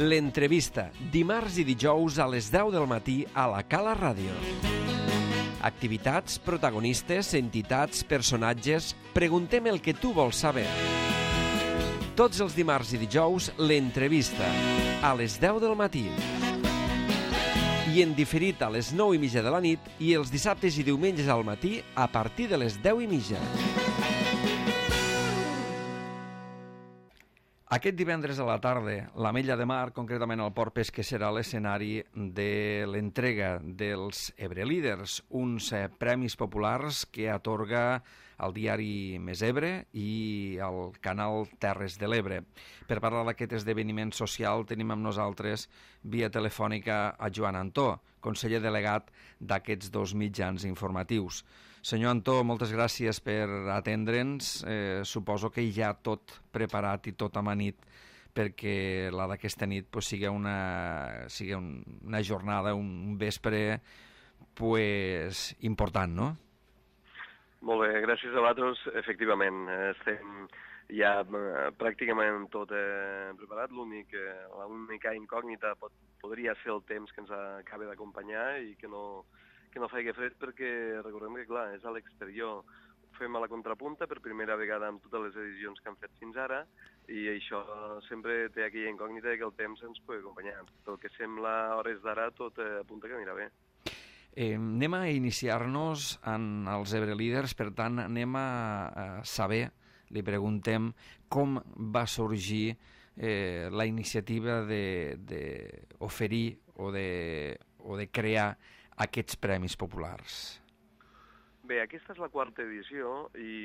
L'entrevista, dimarts i dijous a les 10 del matí a la Cala Ràdio. Activitats, protagonistes, entitats, personatges... Preguntem el que tu vols saber. Tots els dimarts i dijous, l'entrevista, a les 10 del matí. I en diferit a les 9:30 de la nit i els dissabtes i diumenges al matí a partir de les 10:30. Aquest divendres a la tarda, l'Ametlla de Mar, concretament al Port Pesquer, serà l'escenari de l'entrega dels Ebre Líders, uns premis populars que atorga el diari Més Ebre i el canal Terres de l'Ebre. Per parlar d'aquest esdeveniment social tenim amb nosaltres via telefònica a Joan Antó, conseller delegat d'aquests dos mitjans informatius. Senyor Antó, moltes gràcies per atendre'ns. Suposo que hi ha tot preparat i tot amanit perquè la d'aquesta nit sigui una jornada, un vespre important, no? Molt bé, gràcies a vosaltres. Efectivament, estem ja pràcticament tot preparat. L'única incògnita podria ser el temps que ens acaba d'acompanyar i que no faci fred, perquè recordem que, clar, és a l'exterior. Ho fem a la contrapunta per primera vegada amb totes les edicions que han fet fins ara i això sempre té aquella incògnita que el temps ens pugui acompanyar. Pel que sembla, a hores d'ara, tot apunta que anirà bé. Anem a iniciar-nos en els Ebre Líders, per tant, anem a saber, li preguntem, com va sorgir la iniciativa d'oferir o de crear aquests premis populars. Bé, aquesta és la quarta edició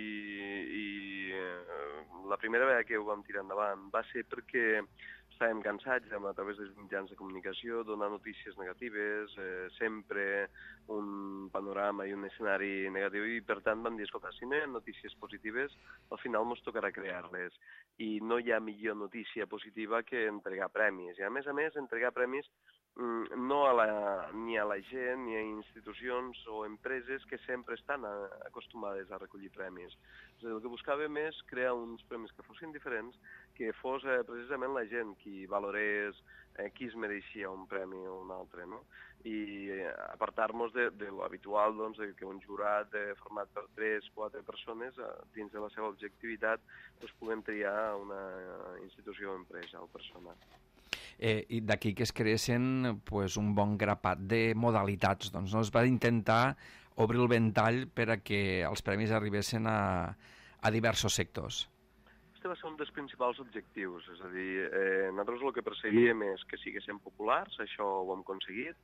i la primera vegada que ho vam tirar endavant va ser perquè estàvem cansats a través dels mitjans de comunicació, donar notícies negatives, sempre un panorama i un escenari negatiu, i per tant vam dir, escolta, si no hi ha notícies positives, al final ens tocarà crear-les. I no hi ha millor notícia positiva que entregar premis. I a més, entregar premis no ni a la gent, ni a institucions o empreses que sempre estan acostumades a recollir premis. És a dir, el que buscàvem és crear uns premis que fossin diferents, que fos precisament la gent qui valorés qui es mereixia un premi o un altre, no? I apartar-nos de l'habitual, doncs, que un jurat format per 3-4 persones, dins de la seva objectivitat, puguem triar una institució o empresa o persona. I d'aquí que es creessin un bon grapat de modalitats. Doncs no es va intentar obrir el ventall per a que els premis arribessin a diversos sectors. Aquest va ser un dels principals objectius, és a dir, nosaltres el que perseguíem és que siguessin populars, això ho hem aconseguit,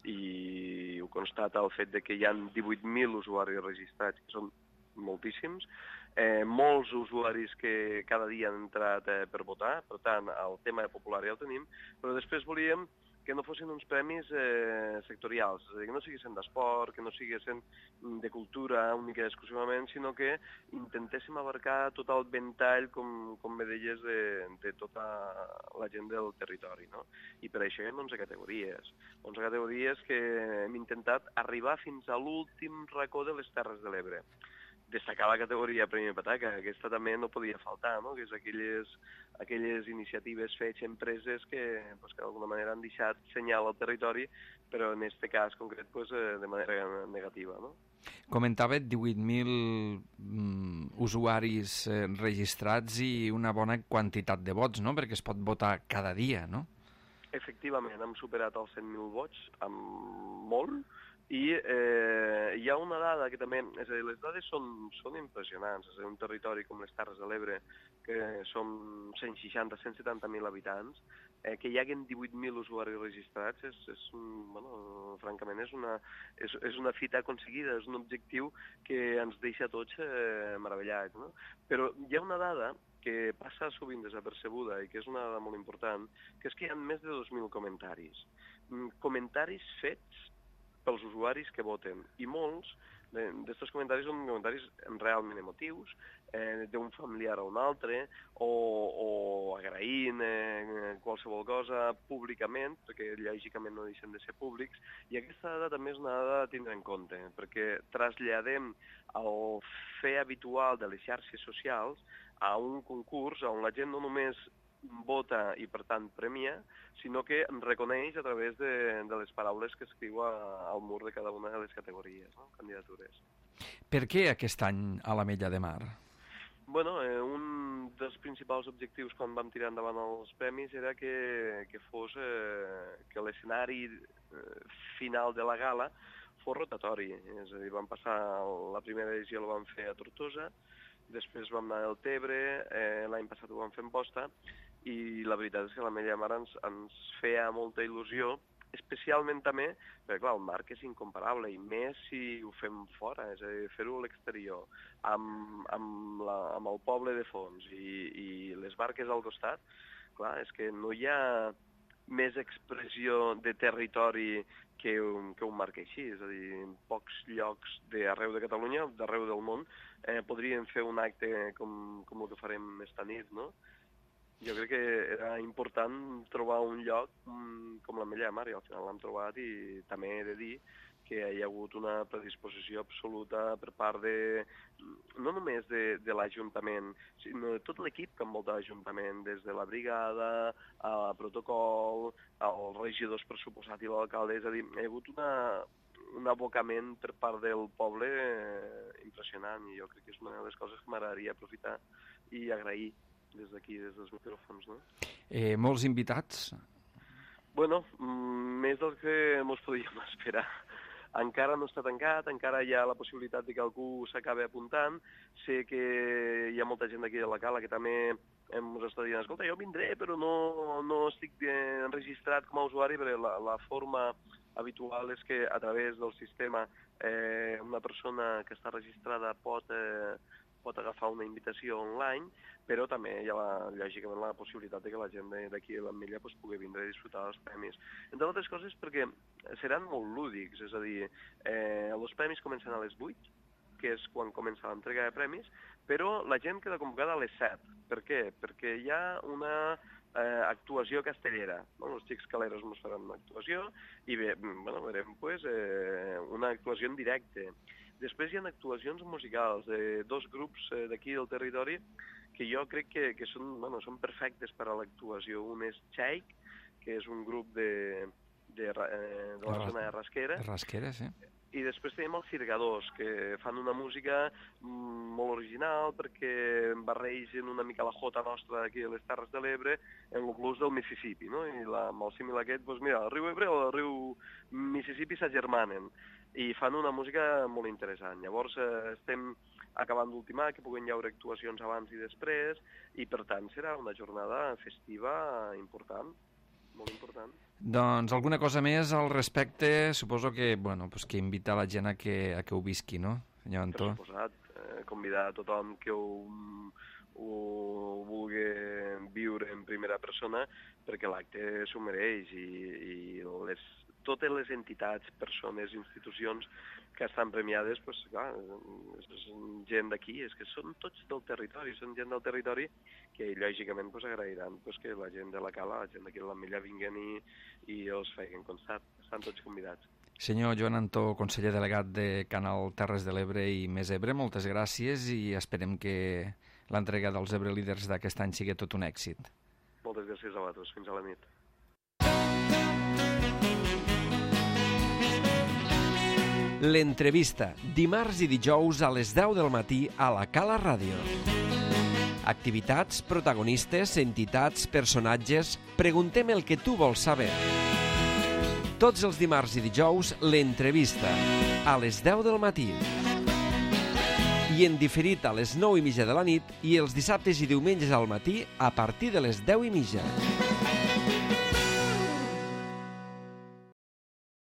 i ho constata el fet que hi ha 18.000 usuaris registrats, que són moltíssims, molts usuaris que cada dia han entrat per votar, per tant, el tema popular ja el tenim, però després volíem que no fossin uns premis sectorials, és a dir, que no siguessin d'esport, que no siguessin de cultura única i exclusivament, sinó que intentéssim abarcar tot el ventall, com bé deies, de tota la gent del territori, no? I per això hi ha 11 categories. 11 categories que hem intentat arribar fins a l'últim racó de les Terres de l'Ebre. Destacar la categoria Premi Pataca, aquesta també no podia faltar, no? Que és aquelles iniciatives fetes empreses que d'alguna manera han deixat senyal al territori, però en aquest cas concret de manera negativa, no? Comentava 18.000 usuaris registrats i una bona quantitat de vots, no? Perquè es pot votar cada dia, no? Efectivament, hem superat els 100.000 vots, amb molt, i hi ha una dada que també, és a dir, les dades són impressionants, és a dir, un territori com les Terres de l'Ebre, que som 160-170.000 habitants, que hi hagin 18.000 usuaris registrats, francament és una fita aconseguida, és un objectiu que ens deixa tots meravellats, no? Però hi ha una dada que passa sovint desapercebuda i que és una dada molt important, que és que hi ha més de 2.000 comentaris. Comentaris fets pels usuaris que voten, i molts d'aquests comentaris són comentaris realment emotius, d'un familiar a un altre, o agraint qualsevol cosa públicament, perquè lògicament no deixen de ser públics, i aquesta dada també és una dada a tindre en compte, perquè traslladem el fer habitual de les xarxes socials a un concurs on la gent no només vota i, per tant, premia, sinó que reconeix a través de les paraules que escriu al mur de cada una de les categories, no? Candidatures. Per què aquest any a l'Ametlla de Mar? Bueno, un dels principals objectius quan vam tirar endavant els premis era que fos que l'escenari final de la gala fos rotatori. És a dir, vam passar la primera edició, la vam fer a Tortosa, després vam anar al Tebre, l'any passat ho vam fer a Amposta, i la veritat és que l'Ametlla de Mar ens feia molta il·lusió, especialment també, perquè clar, el marc és incomparable, i més si ho fem fora, és a dir, fer-ho a l'exterior, amb el poble de fons i les barques al costat, clar, és que no hi ha més expressió de territori que un marc així, és a dir, en pocs llocs d'arreu de Catalunya, d'arreu del món, podríem fer un acte com el que farem esta nit, no? Jo crec que era important trobar un lloc com l'Ametlla de Mar, i al final l'hem trobat, i també he de dir que hi ha hagut una predisposició absoluta per part no només de l'Ajuntament, sinó de tot l'equip que envolta l'Ajuntament, des de la brigada, a protocol, als regidors per suposat i l'alcalde, és a dir, hi ha hagut un abocament per part del poble impressionant, i jo crec que és una de les coses que m'agradaria aprofitar i agrair des d'aquí, des dels micròfons, no? Molts invitats? Bueno, més del que ens podíem esperar. Encara no està tancat, encara hi ha la possibilitat de que algú s'acabi apuntant. Sé que hi ha molta gent d'aquí de la Cala que també ens està dient, escolta, jo vindré, però no estic enregistrat com a usuari, perquè la forma habitual és que a través del sistema una persona que està registrada pot agafar una invitació online, però també hi ha, lògicament, la possibilitat de que la gent d'aquí de l'Ametlla pugui vindre a disfrutar dels premis. Entre altres coses perquè seran molt lúdics, és a dir, els premis comencen a les 8, que és quan comença l'entrega de premis, però la gent queda convocada a les 7. Per què? Perquè hi ha una actuació castellera. Els Xics Caleros ens faran una actuació i veurem una actuació en directe. Després hi ha actuacions musicals de dos grups d'aquí del territori que jo crec que són perfectes per a l'actuació. Un és Xaic, que és un grup de la zona de Rasquera. Rasquera, sí. I després tenim els Cirgadors, que fan una música molt original perquè barregen una mica la jota nostra d'aquí a les Terres de l'Ebre en el blues del Mississippi, no? I amb el símil aquest, doncs mira, el riu Ebre o el riu Mississippi s'agermanen i fan una música molt interessant. Llavors estem acabant d'ultimar, que puguin hi haure actuacions abans i després, i per tant serà una jornada festiva important, molt important. Doncs alguna cosa més al respecte? Suposo que, que invita la gent a que ho visqui, no, senyor Antó? Per suposat, convidar a tothom que ho vulgui viure en primera persona, perquè l'acte s'ho mereix, i totes les entitats, persones, institucions que estan premiades, clar, és gent d'aquí, és que són tots del territori, són gent del territori que lògicament agrairan que la gent de la Cala, la gent d'aquí de l'Ametlla vinguin i els feien constar. Estan tots convidats. Senyor Joan Antó, conseller delegat de Canal Terres de l'Ebre i Més Ebre, moltes gràcies i esperem que l'entrega dels Ebre Líders d'aquest any sigui tot un èxit. Moltes gràcies a vosaltres. Fins a la nit. L'entrevista, dimarts i dijous a les 10 del matí a la Cala Ràdio. Activitats, protagonistes, entitats, personatges... Preguntem el que tu vols saber. Tots els dimarts i dijous, l'entrevista, a les 10 del matí. I en diferit a les 9:30 de la nit i els dissabtes i diumenges al matí a partir de les 10:30.